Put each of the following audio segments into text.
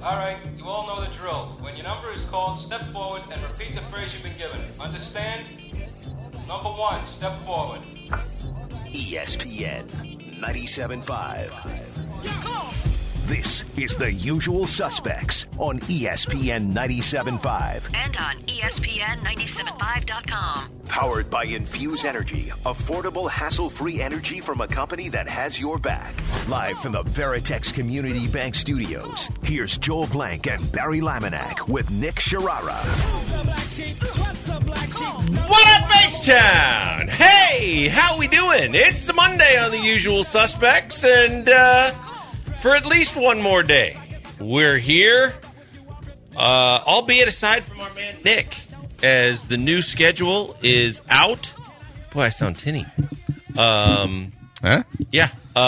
All right, you all know the drill. When your number is called, step forward and repeat the phrase you've been given. Understand? Number 1, step forward. ESPN 97.5. This is The Usual Suspects on ESPN 97.5. And on ESPN975.com. Powered by Infuse Energy, affordable, hassle-free energy from a company that has your back. Live from the Veritex Community Bank Studios, here's Joel Blank and Barry Laminack with Nick Sharara. What up, H-Town? Hey, how we doing? It's a Monday on The Usual Suspects, and for at least one more day, we're here, albeit aside from our man Nick, as the new schedule is out. Boy, I sound tinny. Huh? Yeah.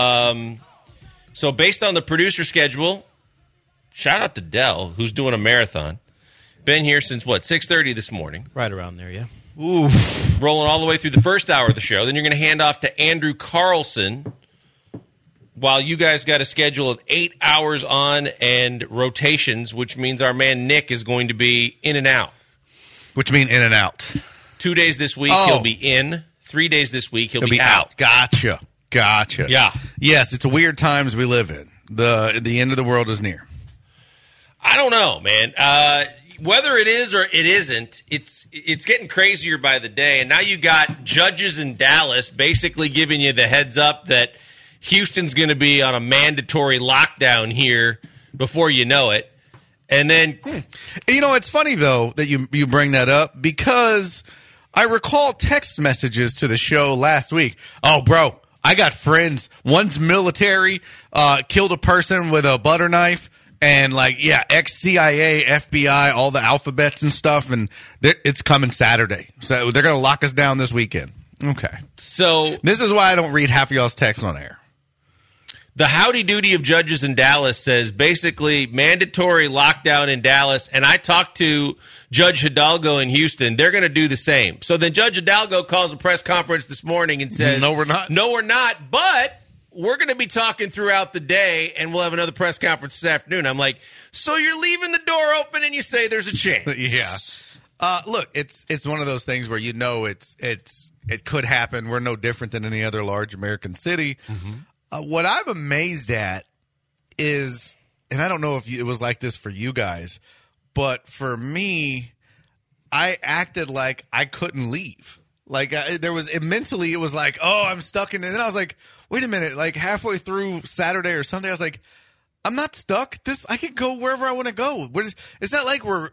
So based on the producer schedule, shout out to Dell, who's doing a marathon. Been here since, 6:30 this morning. Right around there, yeah. Oof. Rolling all the way through the first hour of the show. Then you're going to hand off to Andrew Carlson while you guys got a schedule of 8 hours on and rotations, which means our man Nick is going to be in and out. Which mean in and out. 2 days this week, he'll be in. 3 days this week, he'll be out. Gotcha. Yeah. Yes, it's weird times we live in. The end of the world is near. I don't know, man. Whether it is or it isn't, it's getting crazier by the day. And now you got judges in Dallas basically giving you the heads up that Houston's going to be on a mandatory lockdown here before you know it. And then, You know, it's funny, though, that you bring that up, because I recall text messages to the show last week. Oh, bro, I got friends. One's military, killed a person with a butter knife, and, ex-CIA, FBI, all the alphabets and stuff, and it's coming Saturday. So they're going to lock us down this weekend. Okay. So This is why I don't read half of y'all's texts on air. the howdy doody of judges in Dallas says basically mandatory lockdown in Dallas. And I talked to Judge Hidalgo in Houston. They're going to do the same. So then Judge Hidalgo calls a press conference this morning and says, No, we're not. No, we're not. But we're going to be talking throughout the day, and we'll have another press conference this afternoon. I'm like, so you're leaving the door open and you say there's a chance. Yeah. Look, it's one of those things where it could happen. We're no different than any other large American city. Mm-hmm. What I'm amazed at is, and I don't know if it was like this for you guys, but for me, I acted like I couldn't leave. Mentally, it was like, oh, I'm stuck in it. And then I was like, wait a minute, like halfway through Saturday or Sunday, I was like, I'm not stuck. I can go wherever I want to go. It's not like we're,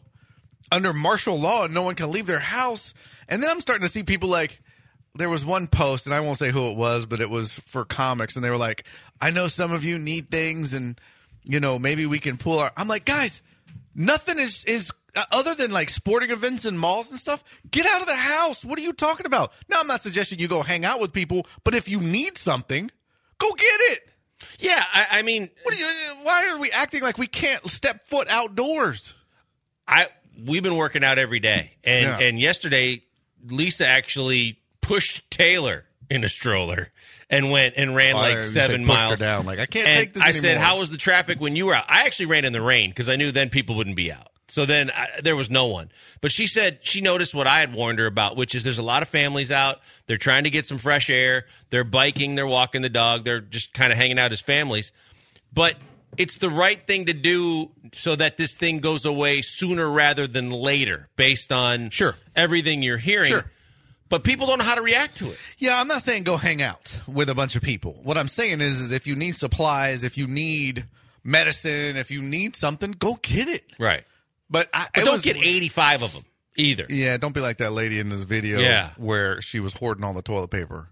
under martial law and no one can leave their house. And then I'm starting to see people there was one post, and I won't say who it was, but it was for comics, and they were like, I know some of you need things, and, maybe we can pull our... I'm like, guys, nothing is other than, sporting events and malls and stuff, get out of the house. What are you talking about? Now, I'm not suggesting you go hang out with people, but if you need something, go get it. Yeah, I mean... Why are we acting like we can't step foot outdoors? We've been working out every day, and yesterday, Lisa actually pushed Taylor in a stroller and went and ran 7 miles. Her down. I can't take this anymore. I anymore. said, how was the traffic when you were out? I actually ran in the rain because I knew then people wouldn't be out. So then there was no one. But she said she noticed what I had warned her about, which is there's a lot of families out. They're trying to get some fresh air. They're biking. They're walking the dog. They're just kind of hanging out as families. But it's the right thing to do so that this thing goes away sooner rather than later based on everything you're hearing. Sure. But people don't know how to react to it. Yeah, I'm not saying go hang out with a bunch of people. What I'm saying is if you need supplies, if you need medicine, if you need something, go get it. Right. But don't get 85 of them either. Yeah, don't be like that lady in this video where she was hoarding all the toilet paper.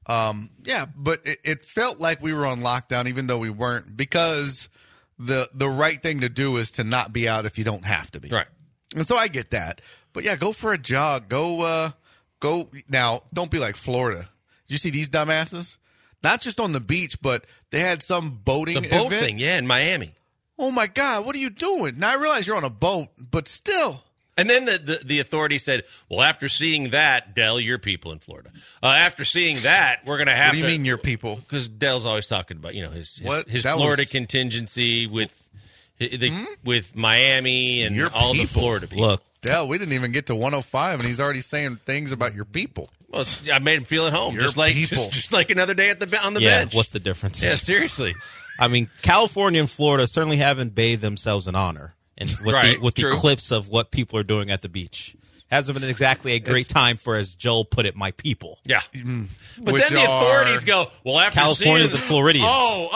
But it felt like we were on lockdown even though we weren't, because the right thing to do is to not be out if you don't have to be. Right. And so I get that. But yeah, go for a jog. Go now, don't be like Florida. Did you see these dumbasses? Not just on the beach, but they had some boating event. The boat thing, in Miami. Oh, my God, what are you doing? Now, I realize you're on a boat, but still. And then the authority said, well, after seeing that, Dell, your people in Florida, after seeing that, we're going to have to. What do you mean your people? Because Dell's always talking about, his That Florida was... contingency with with Miami and Your all the people. Florida people. Look, Dell, we didn't even get to 105, and he's already saying things about your people. Well, I made him feel at home, Your just like people. just like another day on the yeah, bench. what's the difference? Yeah, seriously. I mean, California and Florida certainly haven't bathed themselves in honor, and with the true. clips of what people are doing at the beach. Hasn't been exactly a great time for, as Joel put it, my people. Yeah. But Which then the authorities go, well, after Californians seeing and Floridians.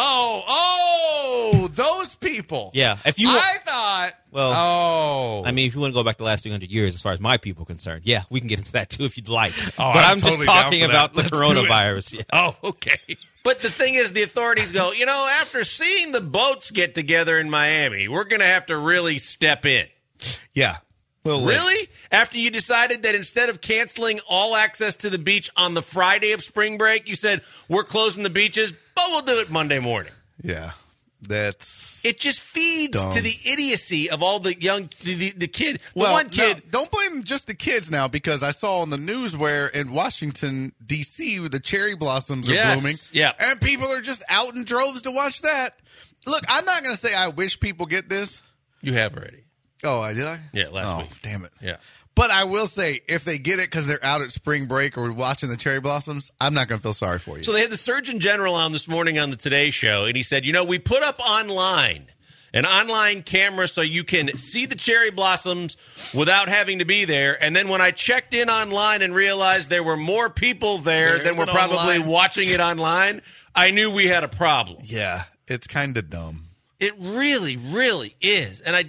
Those people. Yeah, if you, I thought. Well, I mean, if you want to go back the last 300 years, as far as my people are concerned, yeah, we can get into that too if you'd like. But I'm just totally down talking for that. about the Let's do coronavirus. Yeah. Oh, okay. But the thing is, the authorities go, after seeing the boats get together in Miami, we're going to have to really step in. Yeah. Well, Really? After you decided that instead of canceling all access to the beach on the Friday of spring break, you said, we're closing the beaches, but we'll do it Monday morning. Yeah. That's. It just feeds Dumb. to the idiocy of all the young, the kid. Well, One kid. no, don't blame just the kids now, because I saw on the news where in Washington, D.C., the cherry blossoms are Yes, blooming. yeah. And people are just out in droves to watch that. Look, I'm not going to say I wish people get this. You have already. Oh, did I? Yeah, last week. Damn it. Yeah. But I will say, if they get it because they're out at spring break or watching the cherry blossoms, I'm not going to feel sorry for you. So they had the Surgeon General on this morning on the Today Show, and he said, we put up an online camera so you can see the cherry blossoms without having to be there. And then when I checked in online and realized there were more people there than were probably watching it online, I knew we had a problem. Yeah, it's kind of dumb. It really, really is. And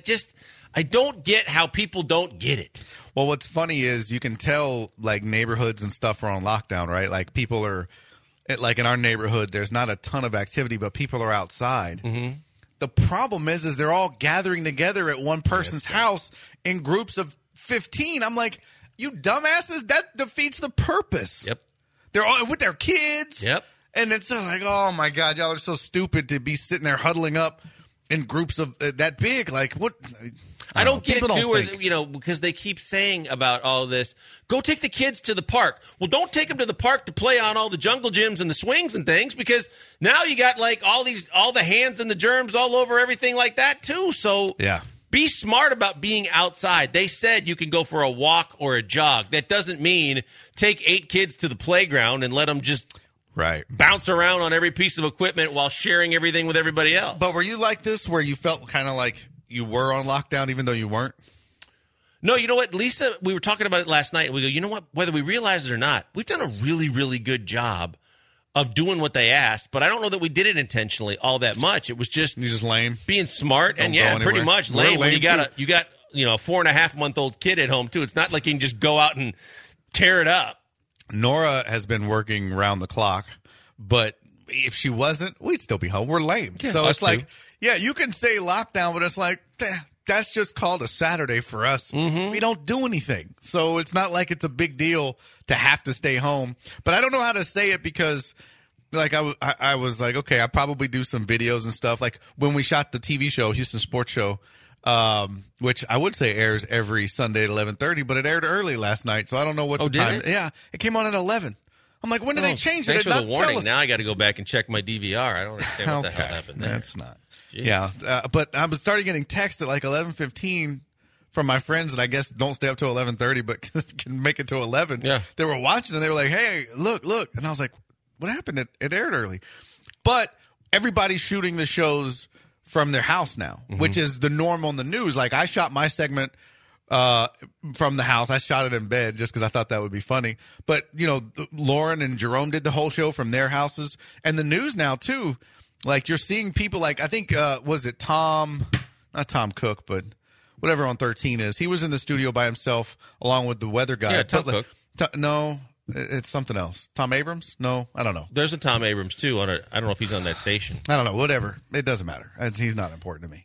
I don't get how people don't get it. Well, what's funny is you can tell, like, neighborhoods and stuff are on lockdown, right? Like, people are, like, in our neighborhood, there's not a ton of activity, but people are outside. Mm-hmm. The problem is they're all gathering together at one person's house in groups of 15. I'm like, you dumbasses, that defeats the purpose. Yep. They're all with their kids. Yep. And it's so like, oh, my God, y'all are so stupid to be sitting there huddling up in groups of that big. Like, what? I don't get it, People too, think. because they keep saying about all this, go take the kids to the park. Well, don't take them to the park to play on all the jungle gyms and the swings and things, because now you got, like, all the hands and the germs all over everything like that, too. So Yeah. be smart about being outside. They said you can go for a walk or a jog. That doesn't mean take 8 kids to the playground and let them just Right. bounce around on every piece of equipment while sharing everything with everybody else. But were you like this where you felt kind of like you were on lockdown even though you weren't? No, you know what, Lisa, we were talking about it last night, and we go, you know what, whether we realize it or not, we've done a really, really good job of doing what they asked, but I don't know that we did it intentionally all that much. It was just You just lame. being smart Don't and, go pretty anywhere. much We're lame when lame, you got too. a 4.5-month-old kid at home, too. It's not like you can just go out and tear it up. Nora has been working round the clock, but if she wasn't, we'd still be home. We're lame. So us it's like, too. yeah, you can say lockdown, but it's like, that's just called a Saturday for us. Mm-hmm. We don't do anything. So it's not like it's a big deal to have to stay home. But I don't know how to say it because, like, I was like, okay, I'll probably do some videos and stuff. Like when we shot the TV show, Houston Sports Show, which I would say airs every Sunday at 11:30, but it aired early last night. So I don't know what the did time. it? Yeah, it came on at 11. I'm like, when did they change it? Thanks They for did the not tell warning. us. Now I got to go back and check my DVR. I don't understand what the hell happened there. That's not. Jeez. Yeah, but I was starting getting texts at like 11:15 from my friends that I guess don't stay up till 11:30, but can make it to 11. Yeah. They were watching and they were like, "Hey, look!" And I was like, "What happened? It aired early." But everybody's shooting the shows from their house now, which is the norm on the news. Like I shot my segment from the house. I shot it in bed just because I thought that would be funny. But, Lauren and Jerome did the whole show from their houses. And the news now, too, like you're seeing people like, I think, was it not Tom Cook, but whatever on 13 is. He was in the studio by himself along with the weather guy. Yeah, Tom Cook. No, it's something else. Tom Abrams? No, I don't know. There's a Tom Abrams, too. I don't know if he's on that station. I don't know. Whatever. It doesn't matter. He's not important to me.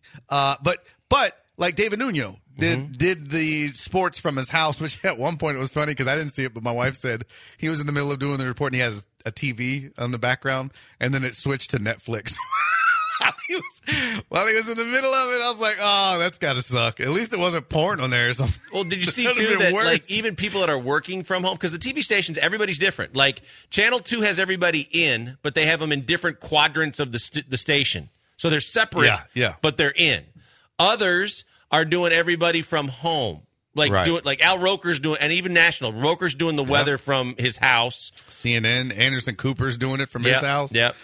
But like David Nuno did the sports from his house, which at one point it was funny because I didn't see it, but my wife said he was in the middle of doing the report and he has a TV on the background, and then it switched to Netflix. While he was in the middle of it, I was like, oh, that's got to suck. At least it wasn't porn on there or something. Well, did you see, That would've too, been that worse. like even people that are working from home, because the TV stations, everybody's different. Like Channel 2 has everybody in, but they have them in different quadrants of the station. So they're separate, Yeah. but they're in. Others are doing everybody from home. Like Al Roker's doing, and even national. Roker's doing the weather from his house. CNN, Anderson Cooper's doing it from his house. Yep.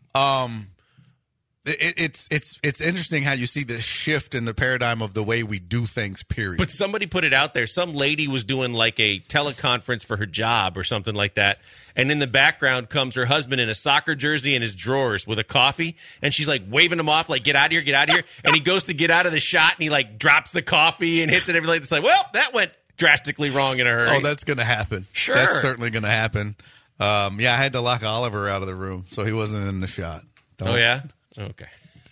It's interesting how you see the shift in the paradigm of the way we do things, period. But somebody put it out there. Some lady was doing like a teleconference for her job or something like that. And in the background comes her husband in a soccer jersey and his drawers with a coffee. And she's like waving him off, like, get out of here, get out of here. And he goes to get out of the shot and he like drops the coffee and hits it. Everything. It's like, well, that went drastically wrong in a hurry. Oh, that's going to happen. Sure. That's certainly going to happen. I had to lock Oliver out of the room, so he wasn't in the shot. Oh, yeah? Okay.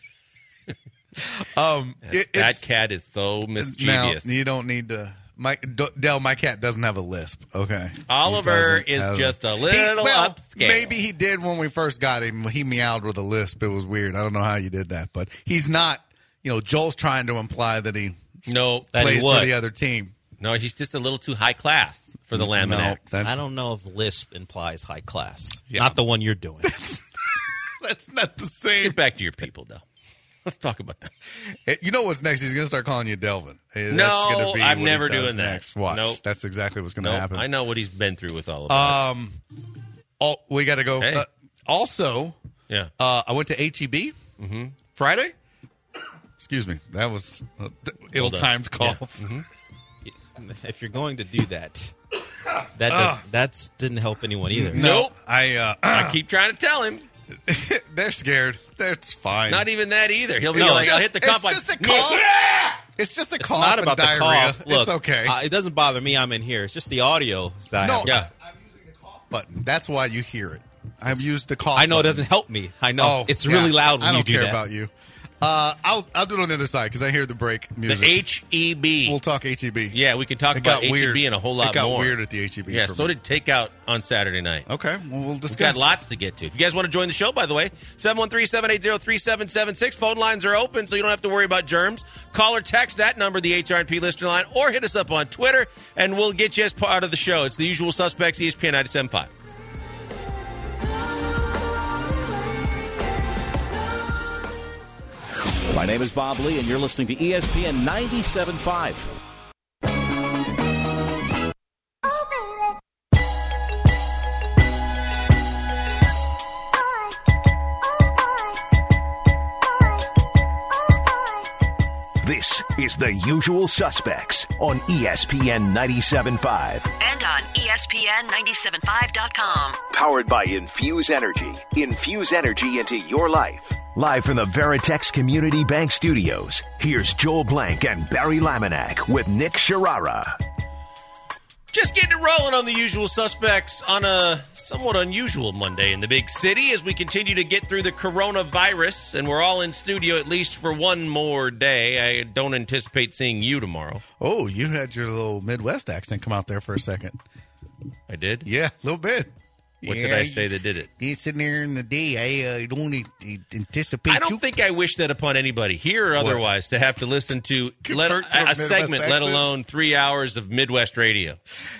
That cat is so mischievous. Now, you don't need to... my cat doesn't have a lisp, okay? Oliver is just a little upscale. Maybe he did when we first got him. He meowed with a lisp. It was weird. I don't know how you did that, but he's not... Joel's trying to imply that he plays for the other team. No, he's just a little too high class for the Laminac. I don't know if lisp implies high class. Yeah. Not the one you're doing. That's not the same. Get back to your people, though. Let's talk about that. You know what's next? He's going to start calling you Delvin. No, I'm never doing that. Next. Watch. Nope. That's exactly what's going to happen. I know what he's been through with all of that. We got to go. Hey. Also, I went to HEB Friday. Excuse me. That was an ill-timed call. Yeah. Mm-hmm. If you're going to do that, that didn't help anyone either. Nope. I keep trying to tell him. They're scared. That's fine. Not even that either. He'll be like, I'll hit the cough. It's just a cough. It's just a cough. Not about and diarrhea. the cough. Look, it's okay. It doesn't bother me. I'm in here. It's just the audio that I have. Yeah. I'm using the cough button. That's why you hear it. I've used the cough. I know button. it doesn't help me. I know it's really loud when you do that. I don't care about you. I'll do it on the other side because I hear the break music. The HEB. We'll talk HEB. Yeah, we can talk about HEB and a whole lot more. It got weird at the HEB. Yeah, so did Takeout on Saturday night. Okay, well, we'll discuss. We've got lots to get to. If you guys want to join the show, by the way, 713-780-3776. Phone lines are open, so you don't have to worry about germs. Call or text that number, the HRP listener line, or hit us up on Twitter, and we'll get you as part of the show. It's the usual suspects, ESPN 97.5. My name is Bob Lee, and you're listening to ESPN 97.5. This is The Usual Suspects on ESPN 97.5. And on ESPN975.com. Powered by Infuse Energy. Infuse energy into your life. Live from the Veritex Community Bank Studios, here's Joel Blank and Barry Laminac with Nick Sharara. Just getting it rolling on the usual suspects on a somewhat unusual Monday in the big city as we continue to get through the coronavirus, and we're all in studio at least for one more day. I don't anticipate seeing you tomorrow. Oh, you had your little Midwest accent come out there for a second. I did? Yeah, a little bit. What did I say that did it? You're sitting there in the day. I don't anticipate. I don't think I wish that upon anybody, here or otherwise, to have to listen to a segment, let alone 3 hours of Midwest radio.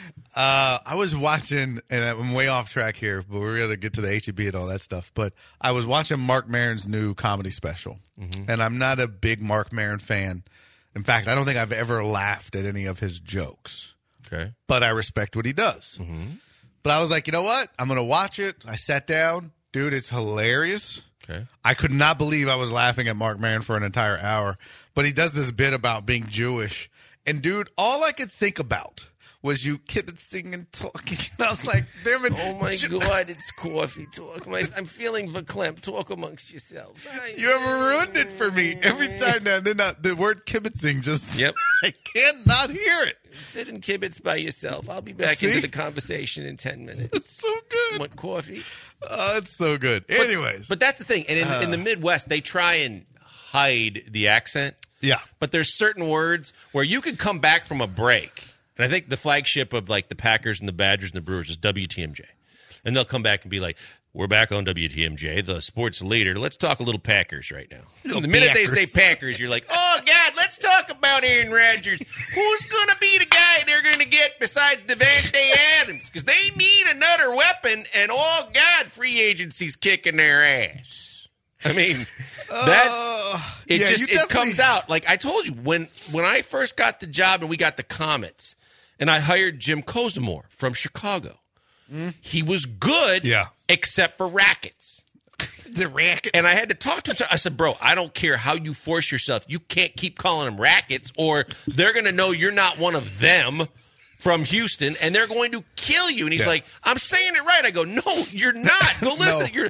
I was watching, and I'm way off track here, but we're going to get to the HEB and all that stuff. But I was watching Mark Maron's new comedy special, and I'm not a big Mark Maron fan. In fact, I don't think I've ever laughed at any of his jokes. Okay, but I respect what he does. But I was like, you know what? I'm going to watch it. I sat down. Dude, it's hilarious. Okay. I could not believe I was laughing at Mark Maron for an entire hour. But he does this bit about being Jewish. And, dude, all I could think about was you kibitzing and talking. And I was like, damn it. Oh, my God, it's coffee talk. I'm feeling verklempt. Talk amongst yourselves. You have ruined it for me. Every time now, the word kibitzing just, yep. I cannot hear it. Sit and kibitz by yourself. I'll be back into the conversation in 10 minutes. It's so good. Want coffee? Oh, it's so good. Anyways. But that's the thing. And in the Midwest, they try and hide the accent. Yeah. But there's certain words where you could come back from a break. And I think the flagship of like the Packers and the Badgers and the Brewers is WTMJ. And they'll come back and be like, we're back on WTMJ, the sports leader. Let's talk a little Packers right now. The minute they say Packers, you're like, oh, God, let's talk about Aaron Rodgers. Who's going to be the guy they're going to get besides Devontae Adams? Because they need another weapon, and, oh, God, free agency's kicking their ass. I mean, it comes out. Like I told you, when I first got the job and we got the Comets, and I hired Jim Kozimor from Chicago, he was good, except for rackets. The rackets. And I had to talk to him. I said, bro, I don't care how you force yourself. You can't keep calling them rackets, or they're going to know you're not one of them from Houston, and they're going to kill you. And he's like, I'm saying it right. I go, no, you're not. Go listen. No.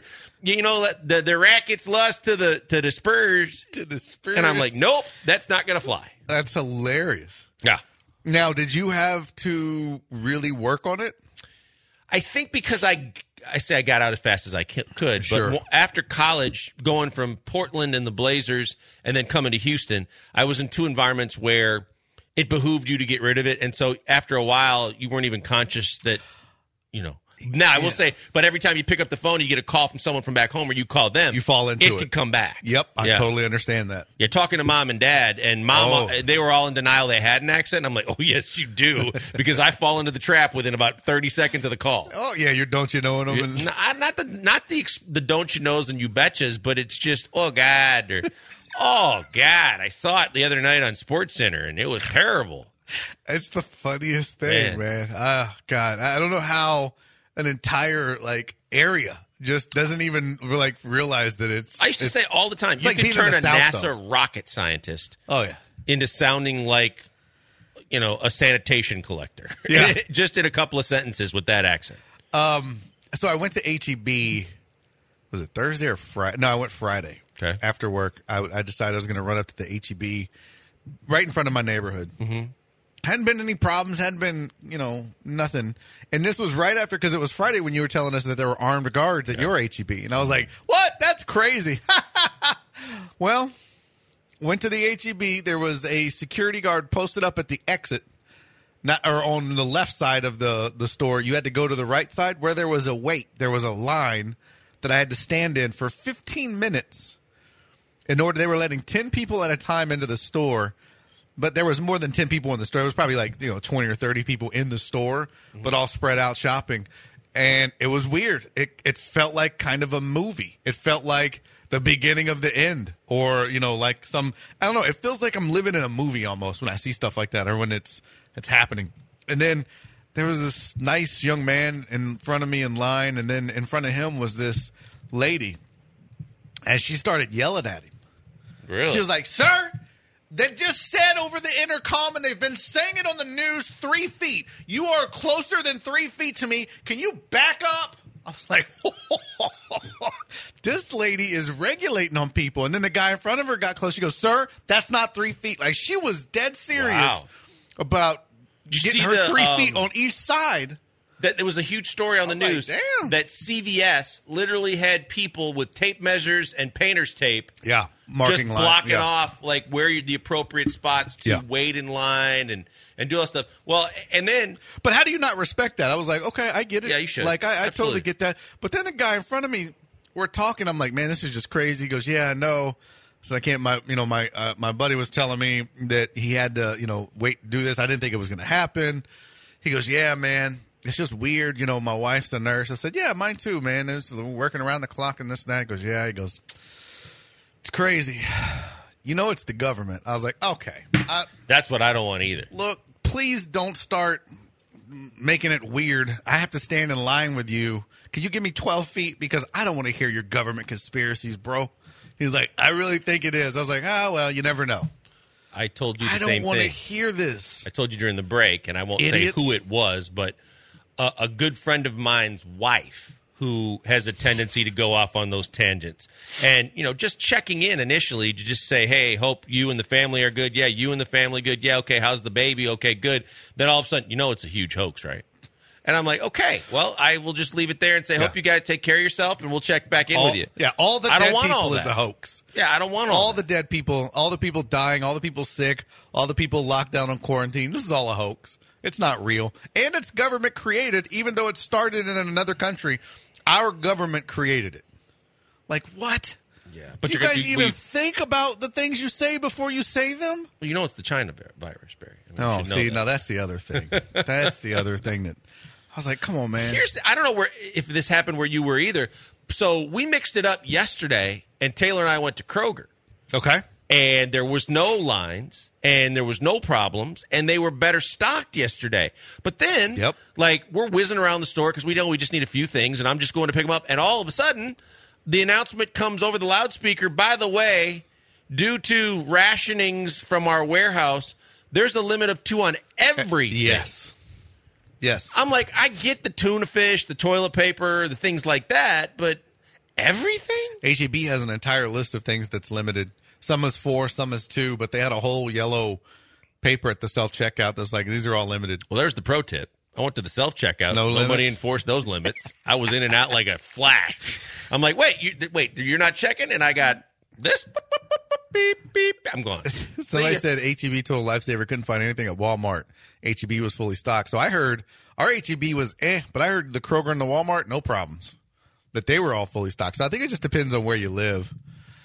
The rackets lost to the Spurs. To the Spurs. And I'm like, nope, that's not going to fly. That's hilarious. Yeah. Now, did you have to really work on it? I think because I got out as fast as I could. Sure. But after college, going from Portland and the Blazers and then coming to Houston, I was in two environments where it behooved you to get rid of it. And so after a while, you weren't even conscious that, Now, I will say, but every time you pick up the phone, you get a call from someone from back home or you call them. You fall into it. It could come back. Yep, I totally understand that. Yeah, talking to mom and dad, and they were all in denial they had an accent. And I'm like, oh, yes, you do, because I fall into the trap within about 30 seconds of the call. Oh, yeah, you're don't you know them. Not the don't you knows and you betchas, but it's just, oh, God, or oh, God, I saw it the other night on SportsCenter, and it was terrible. It's the funniest thing, man. Oh, God, I don't know how an entire area just doesn't even realize that it's. I used to say all the time, you can turn a NASA rocket scientist into sounding like, a sanitation collector. Yeah. Just in a couple of sentences with that accent. So I went to HEB. Was it Thursday or Friday? No, I went Friday. Okay. After work, I decided I was going to run up to the HEB right in front of my neighborhood. Mm-hmm. Hadn't been any problems. Hadn't been, nothing. And this was right after, because it was Friday when you were telling us that there were armed guards at your HEB. And I was like, what? That's crazy. Well, went to the HEB. There was a security guard posted up at the exit, or on the left side of the store. You had to go to the right side where there was a wait. There was a line that I had to stand in for 15 minutes. They were letting 10 people at a time into the store. But there was more than 10 people in the store. It was probably 20 or 30 people in the store, but all spread out shopping. And it was weird. It felt like kind of a movie. It felt like the beginning of the end, or, like some, I don't know. It feels like I'm living in a movie almost when I see stuff like that, or when it's happening. And then there was this nice young man in front of me in line, and then in front of him was this lady, and she started yelling at him. Really? She was like, "Sir, they just said over the intercom, and they've been saying it on the news, 3 feet. You are closer than 3 feet to me. Can you back up?" I was like, this lady is regulating on people. And then the guy in front of her got close. She goes, "Sir, that's not 3 feet." Like, she was dead serious about getting her 3 feet on each side. That there was a huge story on the news that CVS literally had people with tape measures and painter's tape. Yeah. Marking just blocking off where the appropriate spots to wait in line and do all that stuff. Well, and then, but how do you not respect that? I was like, okay, I get it. Yeah, you should. Like, I totally get that. But then the guy in front of me, we're talking. I'm like, man, this is just crazy. He goes, "Yeah, I know." So I can't. My buddy was telling me that he had to wait, do this. I didn't think it was going to happen. He goes, "Yeah, man. It's just weird. My wife's a nurse." I said, "Yeah, mine too, man. It's working around the clock and this and that." He goes, "Yeah." He goes, "It's crazy. It's the government." I was like, okay. That's what I don't want either. Look, please don't start making it weird. I have to stand in line with you. Can you give me 12 feet? Because I don't want to hear your government conspiracies, bro. He's like, "I really think it is." I was like, well, you never know. I told you the same thing. I don't want to hear this. I told you during the break, and I won't say who it was, but a good friend of mine's wife who has a tendency to go off on those tangents. And, just checking in initially to just say, "Hey, hope you and the family are good." "Yeah, you and the family good." "Yeah, okay, how's the baby?" "Okay, good." Then all of a sudden, it's a huge hoax, right? And I'm like, okay, well, I will just leave it there and say, "Hope you guys take care of yourself, and we'll check back in with you." Yeah, all the dead people is a hoax. Yeah, I don't want all the dead people, all the people dying, all the people sick, all the people locked down on quarantine. This is all a hoax. It's not real. And it's government created, even though it started in another country. Our government created it. Like, what? Yeah. But do you guys even think about the things you say before you say them? Well, it's the China virus, Barry. Now that's the other thing. That's the other thing that I was like, come on, man. I don't know if this happened where you were either. So we mixed it up yesterday, and Taylor and I went to Kroger. Okay. And there was no lines, and there was no problems, and they were better stocked yesterday. But then, we're whizzing around the store because we know we just need a few things, and I'm just going to pick them up. And all of a sudden, the announcement comes over the loudspeaker, by the way, due to rationings from our warehouse, there's a limit of 2 on everything. Yes. I'm like, I get the tuna fish, the toilet paper, the things like that, but everything? H-E-B has an entire list of things that's limited. Some is 4, some is 2, but they had a whole yellow paper at the self-checkout that's like, these are all limited. Well, there's the pro tip. I went to the self-checkout. Nobody limit. Enforced those limits. I was in and out like a flash. I'm like, wait, you're not checking? And I got this. Beep, beep. I'm going. Somebody said H-E-B told Lifesaver couldn't find anything at Walmart. H-E-B was fully stocked. So I heard our H-E-B was but I heard the Kroger and the Walmart, no problems. That they were all fully stocked. So I think it just depends on where you live.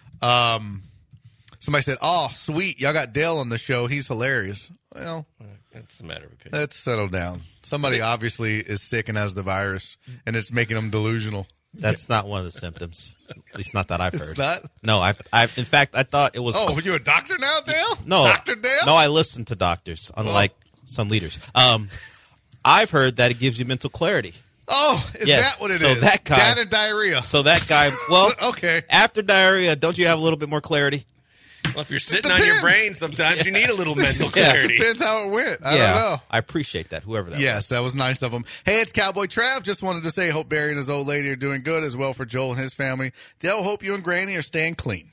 Somebody said, oh, sweet, y'all got Dale on the show. He's hilarious. Well, that's a matter of opinion. Let's settle down. Somebody obviously is sick and has the virus, and it's making them delusional. That's not one of the symptoms. At least not that I've heard. It's not? No, in fact, I thought it was. Oh, are you a doctor now, Dale? No. Dr. Dale? No, I listen to doctors, unlike some leaders. I've heard that it gives you mental clarity. Oh, is that what it is? So that guy. That and diarrhea. So that guy, well, okay. After diarrhea, don't you have a little bit more clarity? Well, if you're sitting on your brain, sometimes you need a little mental clarity. It depends how it went. I don't know. I appreciate that, whoever that was. Yes, that was nice of him. Hey, it's Cowboy Trav. Just wanted to say, hope Barry and his old lady are doing good, as well for Joel and his family. Dale, hope you and Granny are staying clean.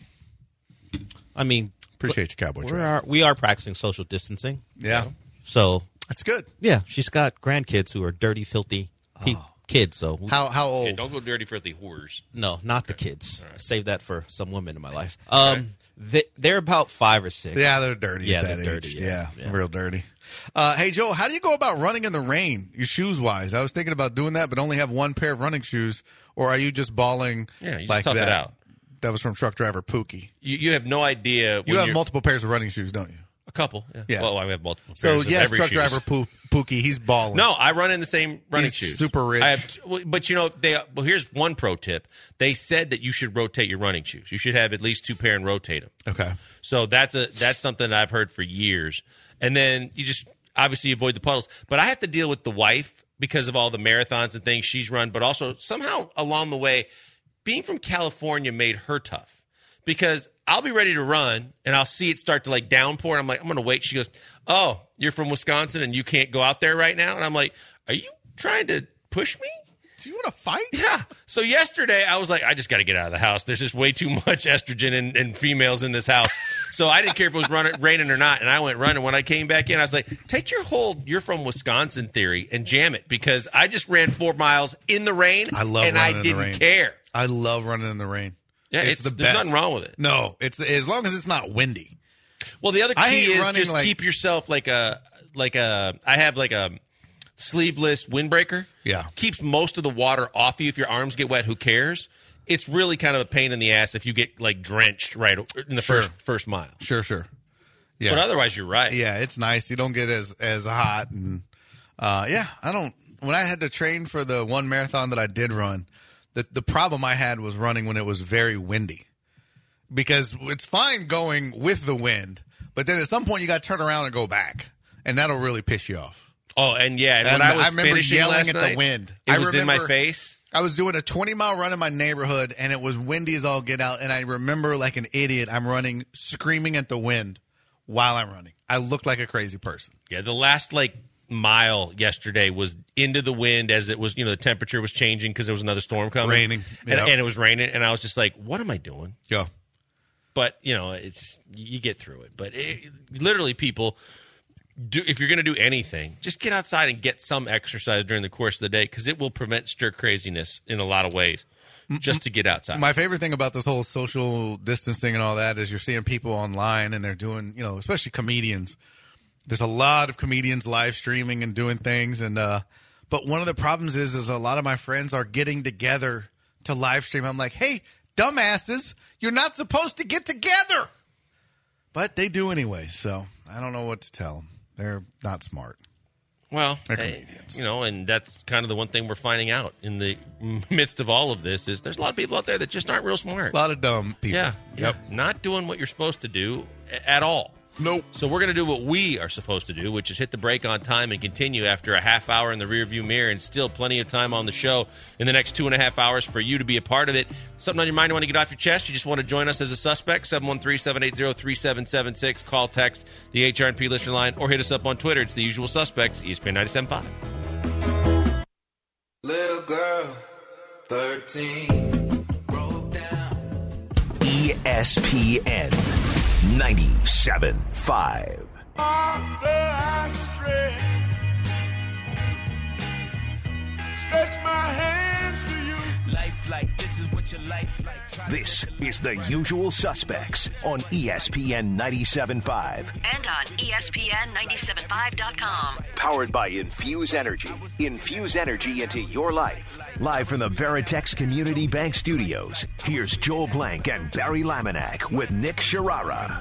I mean, appreciate you, Cowboy Trav. We are practicing social distancing. Yeah. So that's good. Yeah, she's got grandkids who are dirty, filthy kids. So how old? Yeah, don't go dirty, filthy whores. No, not the kids. Right. Save that for some women in my life. They're about 5 or 6. Yeah, they're dirty. Yeah, at that they're age. dirty. Yeah, real dirty. Hey, Joel, how do you go about running in the rain, your shoes wise? I was thinking about doing that, but only have one pair of running shoes. Or are you just balling you just like tough that? It out. That was from truck driver Pookie. You have no idea. You have multiple pairs of running shoes, don't you? A couple. Yeah. Well, I have multiple pairs. So of yes, every truck shoes. driver Pookie, he's balling. No, I run in the same running he's shoes. Super rich. I have, but here's one pro tip. They said that you should rotate your running shoes. You should have at least 2 pair and rotate them. Okay. So that's something that I've heard for years. And then you just obviously avoid the puddles. But I have to deal with the wife because of all the marathons and things she's run. But also somehow along the way, being from California made her tough. Because I'll be ready to run, and I'll see it start to, like, downpour, and I'm like, I'm going to wait. She goes, oh, you're from Wisconsin, and you can't go out there right now? And I'm like, are you trying to push me? Do you want to fight? Yeah. So yesterday, I was like, I just got to get out of the house. There's just way too much estrogen and females in this house. So I didn't care if it was raining or not, and I went running. When I came back in, I was like, take your whole you're from Wisconsin theory and jam it, because I just ran 4 miles in the rain, and I didn't care. I love running in the rain. Yeah, it's the best. There's nothing wrong with it. No, it's as long as it's not windy. Well, the other key is just keep yourself I have like a sleeveless windbreaker. Yeah. Keeps most of the water off you. If your arms get wet, who cares? It's really kind of a pain in the ass if you get like drenched right in the first mile. Sure. Yeah. But otherwise, you're right. Yeah, it's nice. You don't get as hot. And I don't. When I had to train for the one marathon that I did run, the problem I had was running when it was very windy, because it's fine going with the wind, but then at some point you got to turn around and go back, and that'll really piss you off. Oh, and when I was remember yelling at the wind. It was in my face. I was doing a 20-mile run in my neighborhood, and it was windy as all get out, and I remember like an idiot, I'm running, screaming at the wind while I'm running. I looked like a crazy person. Yeah, the last mile yesterday was into the wind as it was, the temperature was changing because there was another storm coming. Raining. And it was raining, and I was just like, what am I doing? Yeah. But, it's you get through it. But literally, people, if you're going to do anything, just get outside and get some exercise during the course of the day, because it will prevent stir craziness in a lot of ways, just to get outside. My favorite thing about this whole social distancing and all that is you're seeing people online, and they're doing, especially comedians. There's a lot of comedians live streaming and doing things, and but one of the problems is a lot of my friends are getting together to live stream. I'm like, hey, dumbasses, you're not supposed to get together, but they do anyway. So I don't know what to tell them. They're not smart. Well, and that's kind of the one thing we're finding out in the midst of all of this is there's a lot of people out there that just aren't real smart. A lot of dumb people. Yeah. Yep. Not doing what you're supposed to do at all. Nope. So we're going to do what we are supposed to do, which is hit the break on time and continue after a half hour in the rearview mirror and still plenty of time on the show in the next 2.5 hours for you to be a part of it. Something on your mind you want to get off your chest? You just want to join us as a suspect? 713-780-3776. Call, text the HRNP listener line, or hit us up on Twitter. It's The Usual Suspects, ESPN 97.5. Little girl, 13, broke down. ESPN 97.5. Stretch my hands to you. Life like this is what your life like. This is The Usual Suspects on ESPN 97.5. And on ESPN975.com. Powered by Infuse Energy. Infuse energy into your life. Live from the Veritex Community Bank Studios, here's Joel Blank and Barry Laminack with Nick Sharara.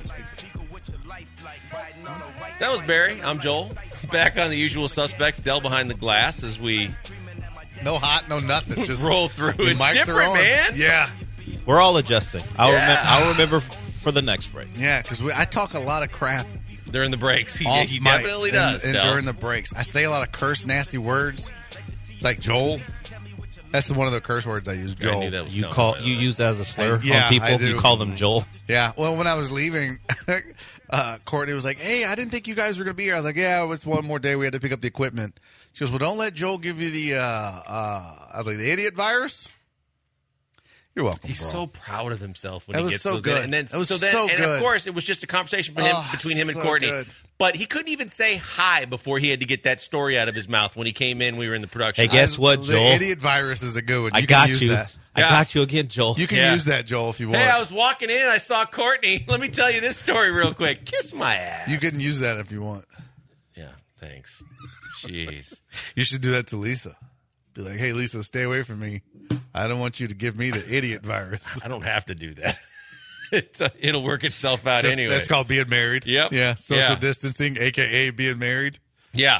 That was Barry. I'm Joel. Back on The Usual Suspects, Dell behind the glass as we no hot, no nothing. Just roll through. It's mics different, are on. Man. Yeah. We're all adjusting. I'll remember for the next break. Yeah, because I talk a lot of crap during the breaks. He off definitely does. And during the breaks. I say a lot of curse, nasty words, like Joel. That's one of the curse words I use, Joel. You use that as a slur on people? I do. You call them Joel? Yeah. Well, when I was leaving, Courtney was like, hey, I didn't think you guys were going to be here. I was like, yeah, it was one more day. We had to pick up the equipment. She goes, well, don't let Joel give you the, I was like, the idiot virus? You're welcome, He's bro. so proud of himself when that he was gets so those good. in. And then, that was so good. of course, it was just a conversation between him and Courtney. Good. But he couldn't even say hi before he had to get that story out of his mouth when he came in. We were in the production. Hey, guess what, Joel? The idiot virus is a good one. I got use you. That. I got you again, Joel. You can use that, Joel, if you want. Hey, I was walking in and I saw Courtney. Let me tell you this story real quick. Kiss my ass. You can use that if you want. Yeah, thanks. Jeez. You should do that to Lisa. Be like, hey, Lisa, stay away from me. I don't want you to give me the idiot virus. I don't have to do that. It'll work itself out anyway. That's called being married. Yep. Yeah. Social distancing, a.k.a. being married. Yeah.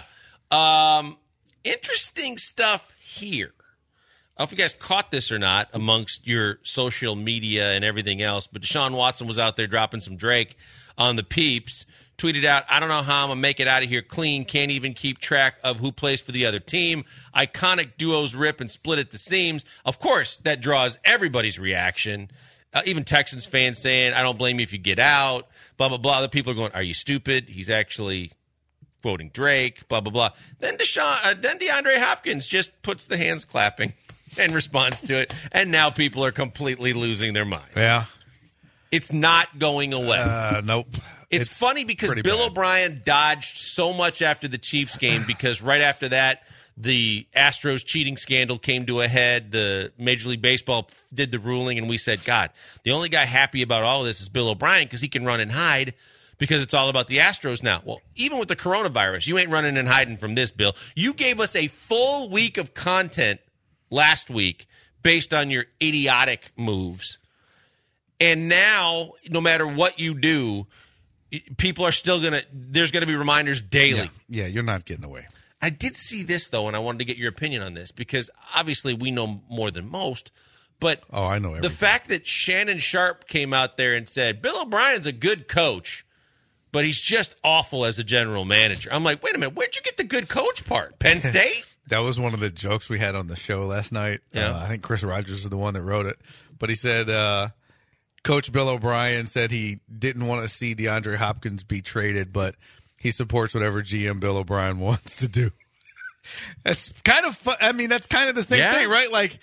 Interesting stuff here. I don't know if you guys caught this or not amongst your social media and everything else, but Deshaun Watson was out there dropping some Drake on the Peeps. Tweeted out, I don't know how I'm going to make it out of here clean. Can't even keep track of who plays for the other team. Iconic duos rip and split at the seams. Of course, that draws everybody's reaction. Even Texans fans saying, I don't blame you if you get out. Blah, blah, blah. Other people are going, are you stupid? He's actually quoting Drake. Blah, blah, blah. Then DeAndre Hopkins just puts the hands clapping and responds to it. And now people are completely losing their mind. Yeah. It's not going away. Nope. It's funny because Bill O'Brien dodged so much after the Chiefs game because right after that, the Astros cheating scandal came to a head. The Major League Baseball did the ruling, and we said, God, the only guy happy about all of this is Bill O'Brien because he can run and hide because it's all about the Astros now. Well, even with the coronavirus, you ain't running and hiding from this, Bill. You gave us a full week of content last week based on your idiotic moves. And now, no matter what you do, people are still there's going to be reminders daily. Yeah, you're not getting away. I did see this, though, and I wanted to get your opinion on this because obviously we know more than most. But I know everything. The fact that Shannon Sharp came out there and said, Bill O'Brien's a good coach, but he's just awful as a general manager. I'm like, wait a minute, where'd you get the good coach part? Penn State? That was one of the jokes we had on the show last night. Yeah. I think Chris Rogers is the one that wrote it. But he said Coach Bill O'Brien said he didn't want to see DeAndre Hopkins be traded, but he supports whatever GM Bill O'Brien wants to do. That's kind of fun. I mean, that's kind of the same thing, right? Like,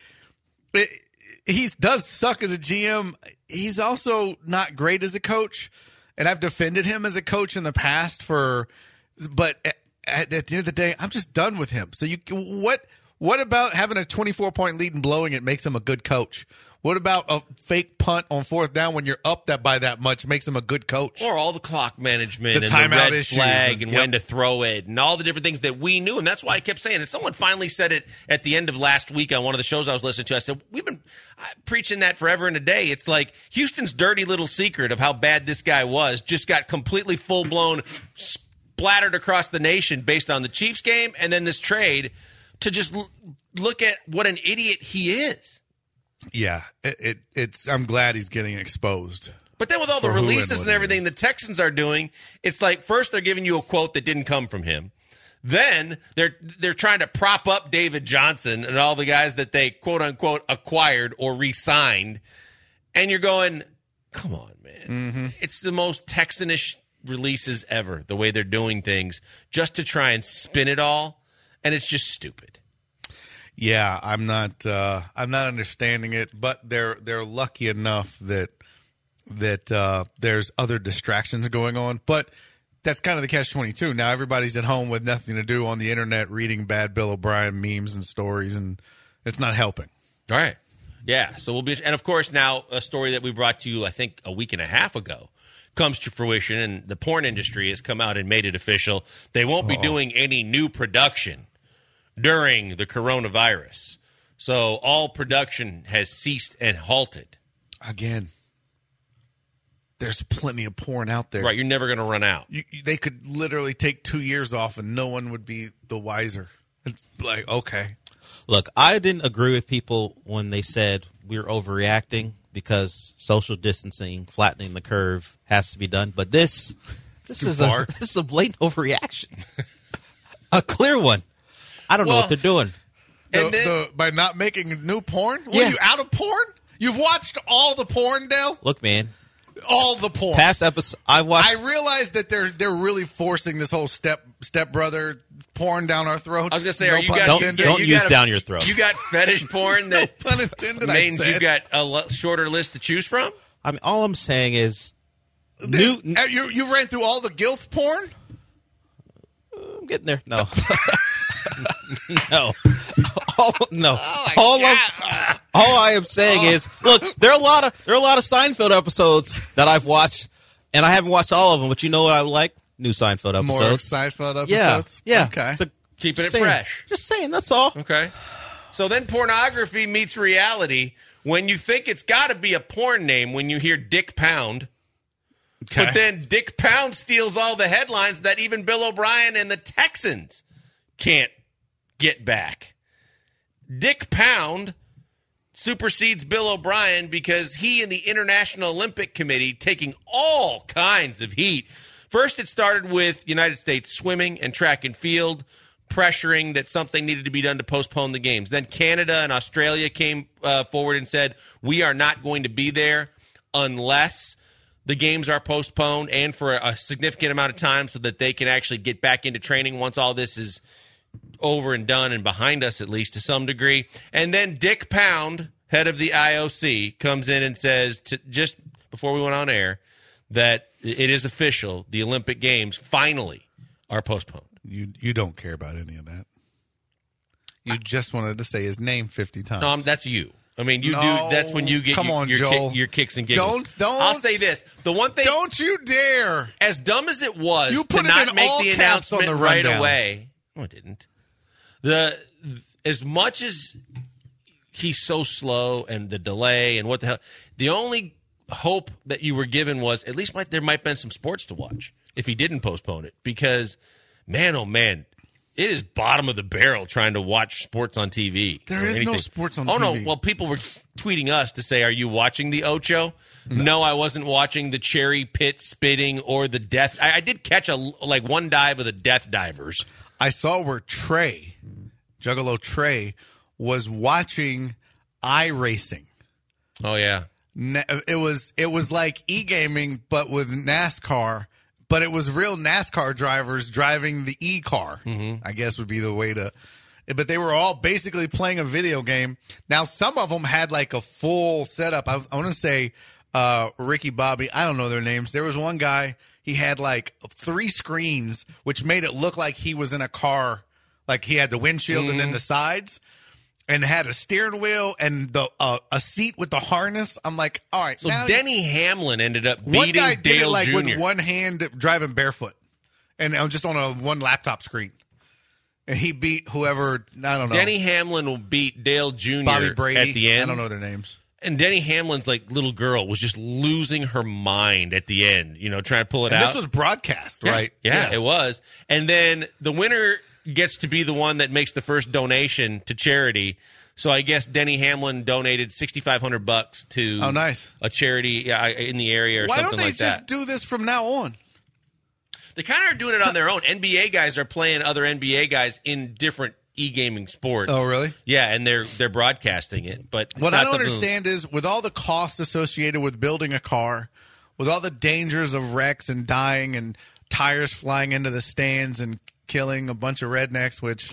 he does suck as a GM. He's also not great as a coach, and I've defended him as a coach in the past but at the end of the day, I'm just done with him. So what about having a 24-point lead and blowing it makes him a good coach? What about a fake punt on fourth down when you're up by that much makes him a good coach? Or all the clock management the and timeout the red issues flag and when to throw it and all the different things that we knew. And that's why I kept saying it. Someone finally said it at the end of last week on one of the shows I was listening to. I said, we've been preaching that forever and a day. It's like Houston's dirty little secret of how bad this guy was just got completely full-blown splattered across the nation based on the Chiefs game and then this trade to just look at what an idiot he is. Yeah, it's. I'm glad he's getting exposed. But then with all the releases and everything the Texans are doing, it's like first they're giving you a quote that didn't come from him. Then they're trying to prop up David Johnson and all the guys that they quote unquote acquired or re-signed, and you're going, come on, man. Mm-hmm. It's the most Texanish releases ever, the way they're doing things, just to try and spin it all, and it's just stupid. Yeah, I'm not understanding it, but they're lucky enough that there's other distractions going on, but. That's kind of the catch-22. Now everybody's at home with nothing to do on the internet reading bad Bill O'Brien memes and stories, and it's not helping. All right. Yeah, so we'll be – and, of course, now a story that we brought to you, I think, a week and a half ago comes to fruition, and the porn industry has come out and made it official. They won't be doing any new production during the coronavirus. So all production has ceased and halted. Again. There's plenty of porn out there. Right, you're never going to run out. They could literally take 2 years off and no one would be the wiser. It's like, okay. Look, I didn't agree with people when they said we're overreacting because social distancing, flattening the curve has to be done. But this is a blatant overreaction. A clear one. I don't know what they're doing. By not making new porn? What, are you out of porn? You've watched all the porn, Dale? Look, man. All the porn. Past episode I've watched. I realize that they're really forcing this whole stepbrother porn down our throats. I was gonna say, don't use down your throat. You got fetish porn that pun intended, means you got a shorter list to choose from. I mean, all I'm saying is, you ran through all the GILF porn. I'm getting there. No, no. All I am saying is, look, there are a lot of Seinfeld episodes that I've watched, and I haven't watched all of them. But you know what I would like? New Seinfeld episodes. More Seinfeld episodes. Yeah. Okay. Keeping it fresh. Just saying. That's all. Okay. So then, pornography meets reality when you think it's got to be a porn name when you hear Dick Pound. Okay. But then Dick Pound steals all the headlines that even Bill O'Brien and the Texans can't get back. Dick Pound supersedes Bill O'Brien because he and the International Olympic Committee taking all kinds of heat. First, it started with United States swimming and track and field pressuring that something needed to be done to postpone the games. Then Canada and Australia came forward and said, we are not going to be there unless the games are postponed and for a significant amount of time so that they can actually get back into training once all this is over and done and behind us, at least to some degree. And then Dick Pound, head of the IOC, comes in and says, just before we went on air, that it is official. The Olympic Games finally are postponed. You don't care about any of that. You just wanted to say his name 50 times. No, that's you. I mean, you do. That's when you get your kicks and giggles. Don't. I'll say this: the one thing. Don't you dare! As dumb as it was you put to not make all the caps announcement on the right rundown. away. No, it didn't. As much as he's so slow and the delay and what the hell, the only hope that you were given was at least there might have been some sports to watch if he didn't postpone it. Because, man, oh man, it is bottom of the barrel trying to watch sports on TV. There is no sports on TV. Oh, no. Well, people were tweeting us to say, are you watching the Ocho? No, I wasn't watching the cherry pit spitting or the death. I did catch one dive of the death divers. I saw where Juggalo Trey, was watching iRacing. Oh, yeah. It was like e-gaming, but with NASCAR. But it was real NASCAR drivers driving the e-car, I guess would be the way to. But they were all basically playing a video game. Now, some of them had like a full setup. I want to say Ricky Bobby. I don't know their names. There was one guy, he had like 3 screens, which made it look like he was in a car. Like he had the windshield and then the sides. And had a steering wheel and a seat with the harness. I'm like, all right. So Denny Hamlin ended up beating one guy did Dale it like Jr. with one hand driving barefoot, and just on one laptop screen. And he beat whoever, I don't know. Denny Hamlin will beat Dale Jr. Bobby Brady. at the end. I don't know their names. And Denny Hamlin's like little girl was just losing her mind at the end, trying to pull it out. This was broadcast, right? Yeah, it was. And then the winner gets to be the one that makes the first donation to charity. So I guess Denny Hamlin donated $6,500 to a charity in the area or something like that. Why don't they just do this from now on? They kind of are doing it on their own. NBA guys are playing other NBA guys in different e-gaming sports. Oh, really? Yeah, and they're broadcasting it. But what I don't understand is, with all the costs associated with building a car, with all the dangers of wrecks and dying and tires flying into the stands and killing a bunch of rednecks, which,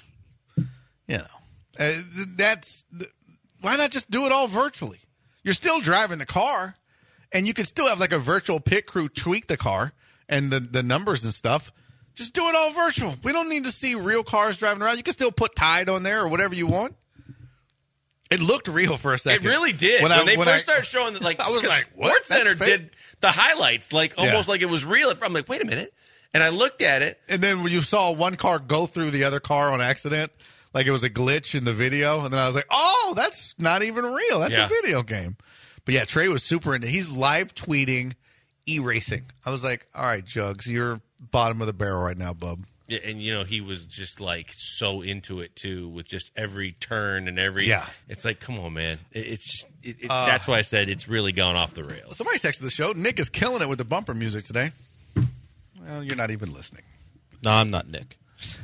why not just do it all virtually? You're still driving the car, and you can still have like a virtual pit crew tweak the car and the numbers and stuff. Just do it all virtual. We don't need to see real cars driving around. You can still put Tide on there or whatever you want. It looked real for a second. It really did. When they first started showing that, I was like, Sports Center did the highlights, almost like it was real. I'm like, wait a minute. And I looked at it. And then when you saw one car go through the other car on accident, like it was a glitch in the video. And then I was like, oh, that's not even real. That's a video game. But yeah, Trey was super into it. He's live tweeting e-racing. I was like, all right, Jugs, you're bottom of the barrel right now, bub. Yeah, and he was just like so into it too, with just every turn and every. Yeah, it's like, come on, man. It's just that's why I said it's really gone off the rails. Somebody texted the show. Nick is killing it with the bumper music today. Well, you're not even listening. No, I'm not Nick.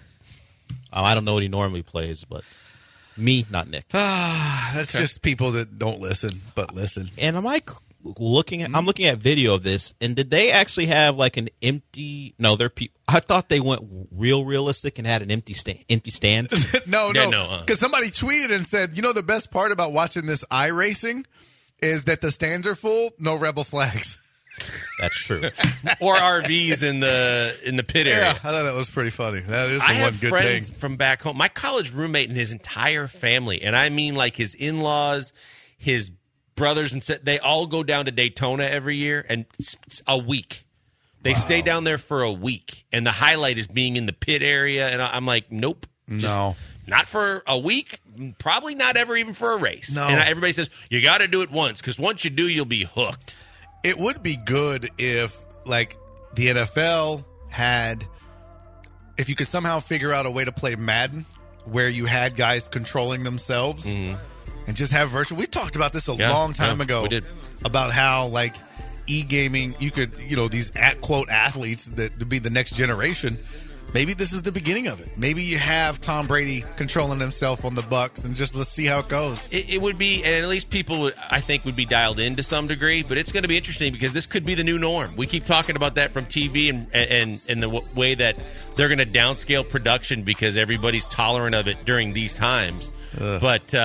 I don't know what he normally plays, but me, not Nick. That's just people that don't listen, but listen. And I'm looking at video of this, and did they actually have like an empty? No, I thought they went realistic and had an empty stand. No, because somebody tweeted and said, the best part about watching this iRacing is that the stands are full, no rebel flags. That's true. Or RVs in the pit area. Yeah, I thought that was pretty funny. That is the one good thing. I have friends from back home. My college roommate and his entire family, and I mean like his in-laws, his brothers, and they all go down to Daytona every year, and a week. They stay down there for a week, and the highlight is being in the pit area, and I'm like, nope. No. Not for a week, probably not ever even for a race. No. And everybody says, you got to do it once, because once you do, you'll be hooked. It would be good if, like, the NFL had, if you could somehow figure out a way to play Madden where you had guys controlling themselves and just have virtual. We talked about this a long time ago. We did. About how, like, e-gaming, you could, these quote athletes that to be the next generation. Maybe this is the beginning of it. Maybe you have Tom Brady controlling himself on the Bucs, and just let's see how it goes. It would be, and at least people I think would be dialed in to some degree. But it's going to be interesting because this could be the new norm. We keep talking about that from TV and the way that they're going to downscale production because everybody's tolerant of it during these times. But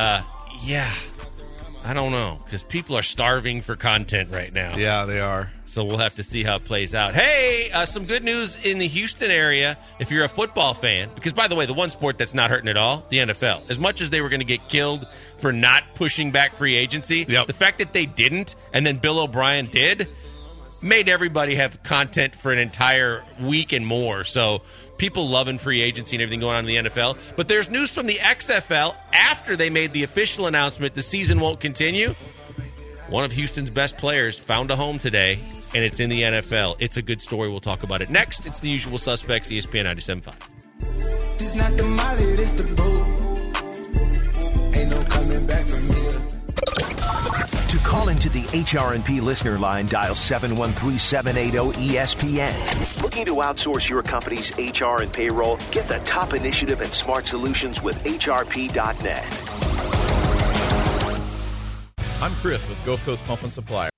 I don't know, because people are starving for content right now. Yeah, they are. So we'll have to see how it plays out. Hey, some good news in the Houston area if you're a football fan. Because, by the way, the one sport that's not hurting at all, the NFL. As much as they were going to get killed for not pushing back free agency, the fact that they didn't and then Bill O'Brien did made everybody have content for an entire week and more. So people loving free agency and everything going on in the NFL. But there's news from the XFL after they made the official announcement the season won't continue. One of Houston's best players found a home today, and it's in the NFL. It's a good story. We'll talk about it next. It's the usual suspects, ESPN 97.5. It's not the molly, it's the boat. Ain't no coming back from here. To call into the HRNP listener line, dial 713-780-ESPN. Looking to outsource your company's HR and payroll? Get the top initiative and smart solutions with HRP.net. I'm Chris with Gulf Coast Pump and Supply.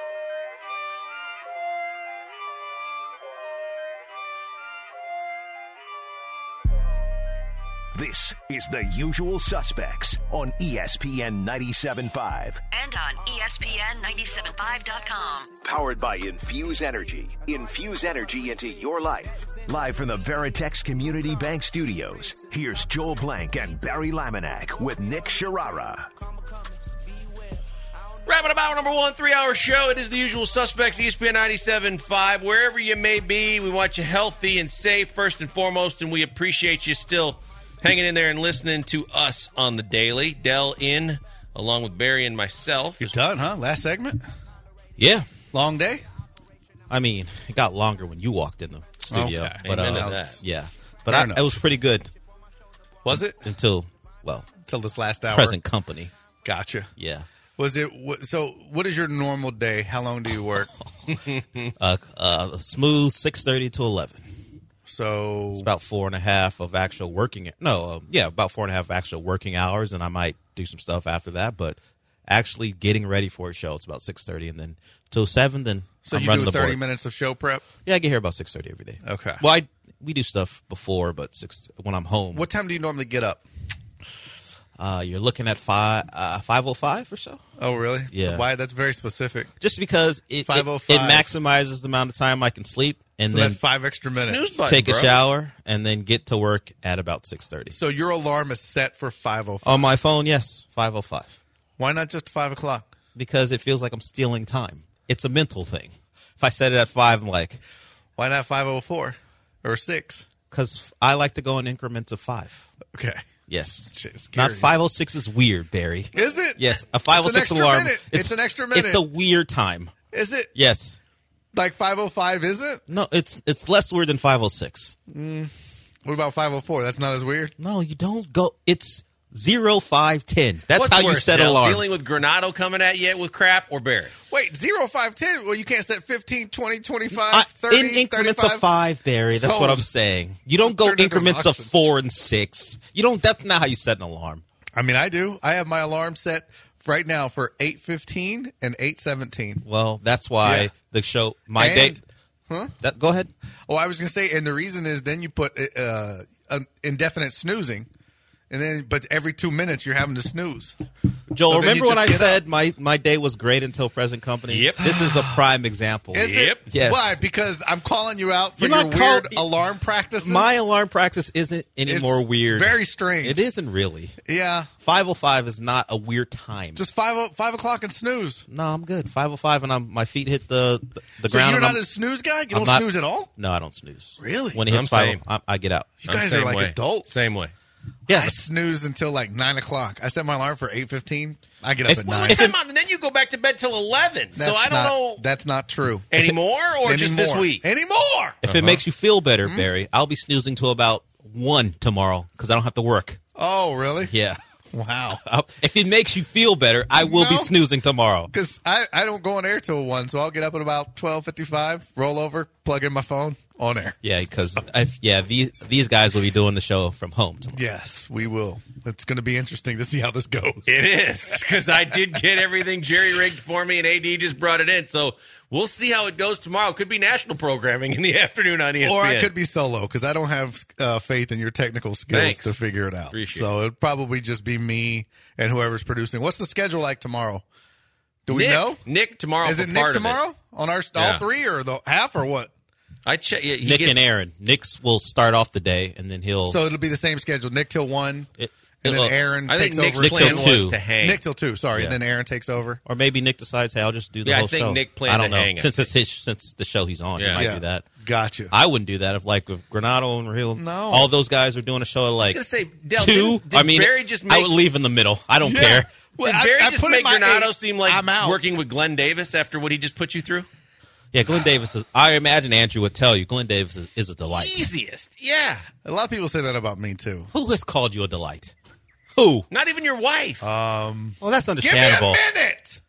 This is The Usual Suspects on ESPN 97.5. And on ESPN975.com. Powered by Infuse Energy. Infuse energy into your life. Live from the Veritex Community Bank Studios, here's Joel Blank and Barry Laminack with Nick Sharara. Wrapping up hour number 1, 3-hour show. It is the usual suspects, ESPN 97.5. Wherever you may be, we want you healthy and safe first and foremost, and we appreciate you still hanging in there and listening to us on the daily. Dell in along with Barry and myself. You're done, huh? Last segment? Yeah. Long day? I mean, it got longer when you walked in the studio. Okay. But Amen to that. yeah. But it was pretty good. Was it? Until this last hour? Present company. Gotcha. Yeah. Was it? So, what is your normal day? How long do you work? Smooth 6:30 to 11. So it's about 4.5 of actual working. No, about 4.5 actual working hours, and I might do some stuff after that. But actually getting ready for a show, it's about 6:30, and then till 7. Then so I'm you running do the 30 board. minutes of show prep. Yeah, I get here about 6:30 every day. Okay. Well, we do stuff before, but when I'm home. What time do you normally get up? You're looking at 5:05 or so. Oh, really? Yeah. Why? That's very specific. Just because it 5:05. it maximizes the amount of time I can sleep, and So then that's 5 extra minutes. Snooze button, take a bro. shower, and then get to work at about 6:30. So your alarm is set for 5:05. On my phone, yes, 5:05. Why not just 5 o'clock? Because it feels like I'm stealing time. It's a mental thing. If I set it at 5, I'm like, Why not 5:04 or 6? because I like to go in increments of 5. Okay. Yes. Shit, Not scary. 5:06 is weird, Barry. Is it? Yes, a It's 5:06 an extra alarm. minute. It's an extra minute. It's a weird time. Is it? Yes. Like 5:05 isn't? No, it's less weird than 5:06. What about 5:04? That's not as weird? No, you don't go. It's 0510. That's What's how you worse, set Dell, alarms. Dealing with Granado coming at you with crap or Barrett? Wait, 0510? Well, you can't set 15, 20, 25, 30, in increments 35? of 5, Barry. That's Sold. what I'm saying. You don't go Turned into increments of auction. 4 and 6. You don't. That's not how you set an alarm. I mean, I do. I have my alarm set right now for 8:15 and 8:17. Well, that's why Yeah. the show, my And- date. Huh? Go ahead. Oh, I was going to say, and the reason is then you put indefinite snoozing, and then but every 2 minutes you're having to snooze. Joel, So then remember you when I just get said my day was great until present company? Yep. This is the prime example. Is it? Yes. Why? Because I'm calling you out for You're your not weird call- alarm practices. My alarm practice isn't any It's more weird. Very strange. It isn't really. Yeah. 5:05 is not a weird time. Just 5 o'clock and snooze. No, I'm good. 5:05 and my feet hit the So ground. you're and not I'm- a snooze guy? You I'm don't not- snooze at all? No, I don't snooze. Really? When it hits I'm 5, I get out. You guys I'm are same like way. adults. Same way. Yeah. I snooze until like 9 o'clock. I set my alarm for 8:15. I get up If- at well, 9. Come on, and then you go back to bed till 11. So I don't know That's not true. anymore or just this Anymore. week. Anymore. If it makes you feel better, Mm-hmm. Barry, I'll be snoozing till about 1 tomorrow because I don't have to work. Oh, really? Yeah. Wow. If it makes you feel better, I will be No. snoozing tomorrow. Because I don't go on air till 1, so I'll get up at about 12:55, roll over, plug in my phone, on air. Yeah, because these guys will be doing the show from home tomorrow. Yes, we will. It's going to be interesting to see how this goes. It is, because I did get everything jerry rigged for me, and AD just brought it in. So we'll see how it goes tomorrow. Could be national programming in the afternoon on ESPN. Or I could be solo because I don't have faith in your technical skills Thanks. to figure it out. Appreciate so it'd probably just be me and whoever's producing. What's the schedule like tomorrow? Do we Nick, know? Nick tomorrow. Is for it part Nick of it. tomorrow on our Yeah. all three or the half or what? I check. Yeah, Nick and Aaron. Nick's will start off the day, and then he'll. So it'll be the same schedule. Nick till 1, and then Aaron I think takes Nick's over. Nick plan till was 2. to hang. Nick till 2. Sorry, Yeah. and then Aaron takes over. or maybe Nick decides, hey, I'll just do the Yeah, I whole think show. Nick planned I don't to know. hang it. Since the show he's on, Yeah. he might Yeah. do that. Gotcha. I wouldn't do that if with Granado and Real. No. All those guys are doing a show at like I was gonna say, Del, 2. did Barry just I make- would leave in the middle. I don't Yeah. care. Well, Did Barry I just put in make my Granado 8. seem like I'm out. working with Glenn Davis after what he just put you through? Yeah, Glenn Davis is. I imagine Andrew would tell you Glenn Davis is a delight. Easiest, yeah. A lot of people say that about me too. Who has called you a delight? Who? Not even your wife. Well, that's Give me understandable. a minute.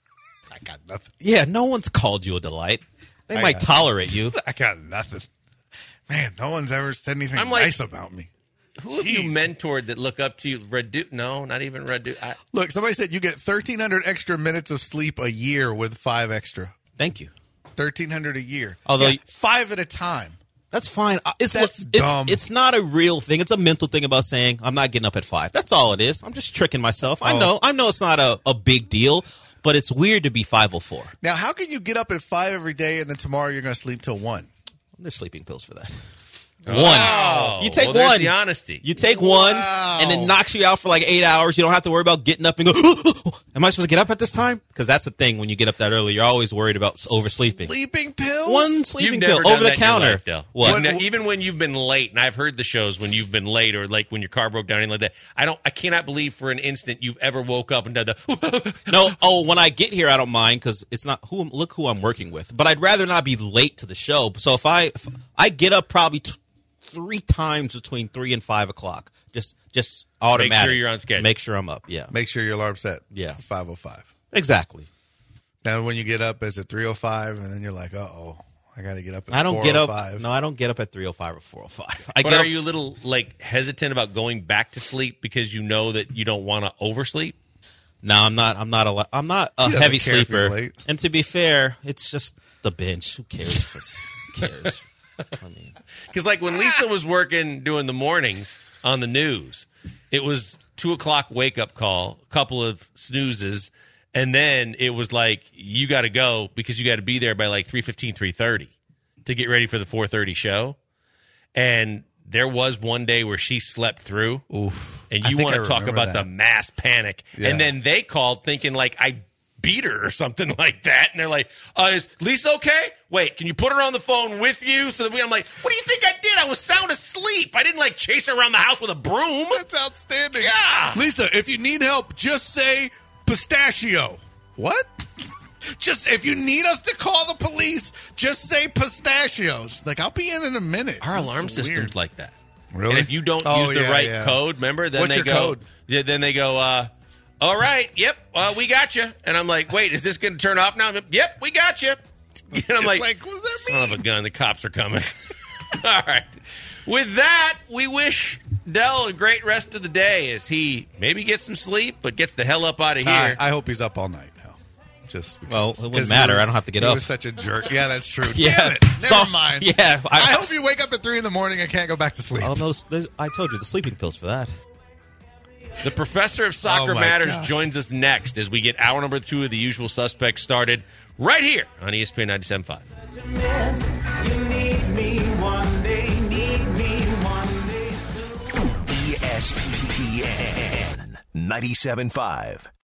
I got nothing. Yeah, no one's called you a delight. They I might got- tolerate you. I got nothing. Man, no one's ever said anything I'm like- nice about me. Who have you mentored that look up to you? Redu? No, not even Redu. Look, somebody said you get 1,300 extra minutes of sleep a year with 5 extra. Thank you. 1,300 a year. Although- 5 at a time. That's fine. That's dumb. It's not a real thing. It's a mental thing about saying I'm not getting up at 5. That's all it is. I'm just tricking myself. I know it's not a big deal, but it's weird to be 5:04. Now, how can you get up at 5 every day and then tomorrow you're going to sleep till 1? There's sleeping pills for that. One. You take there's one. The honesty. You take one, and it knocks you out for like 8 hours. You don't have to worry about getting up and go, am I supposed to get up at this time? Because that's the thing when you get up that early. You're always worried about oversleeping. Sleeping pills? One sleeping You've never pill done over the that in your counter. life, Del. What? Even when you've been late, and I've heard the shows when you've been late or like when your car broke down, anything like that. I cannot believe for an instant you've ever woke up and done the. No. Oh, when I get here, I don't mind because it's not look who I'm working with. But I'd rather not be late to the show. So if I get up probably 3 times between 3 and 5 o'clock, just automatic. Make sure you're on schedule. Make sure I'm up. Yeah. Make sure your alarm's set. Yeah. 5:05. Exactly. Now, when you get up, is it 3:05, and then you're like, uh-oh, I got to get up at 4:05. I don't get up. No, I don't get up at 3:05 or 4:05. But are you a little like hesitant about going back to sleep because you know that you don't want to oversleep? No, I'm not a heavy care if he's sleeper. late. And to be fair, it's just the bench. Who cares? Who cares? I mean, because like when Lisa was working doing the mornings on the news, it was 2:00 wake up call, a couple of snoozes, and then it was like you got to go because you got to be there by like 3:15, 3:30 to get ready for the 4:30 show. And there was one day where she slept through. Oof. And you want to talk about the mass panic. Yeah. And then they called thinking like I beat her or something like that. And they're like, is Lisa okay? Wait, can you put her on the phone with you? So that I'm like, what do you think I did? I was sound asleep. I didn't like chase her around the house with a broom. That's outstanding. Yeah. Lisa, if you need help, just say pistachio. What? Just if you need us to call the police, just say pistachio. She's like, I'll be in a minute. Our alarm This is system's weird. like that. Really? And if you don't use the right code, remember, then What's they your go. code? Yeah, then they go. All right, yep, we got you. And I'm like, wait, is this going to turn off now? Yep, we got you. And I'm like, what does that son of a gun, the cops are coming. All right. With that, we wish Del a great rest of the day as he maybe gets some sleep, but gets the hell up out of here. I hope he's up all night now. Just because. well, it wouldn't matter. I don't have to get He up. was such a jerk. Yeah, that's true. Yeah. Damn it. Never mind. Yeah. I hope you wake up at 3 in the morning and can't go back to sleep. Oh no! I told you the sleeping pills for that. The professor of Soccer Oh, my Matters gosh. joins us next as we get hour number 2 of The Usual Suspects started right here on ESPN 97.5. ESPN 97.5.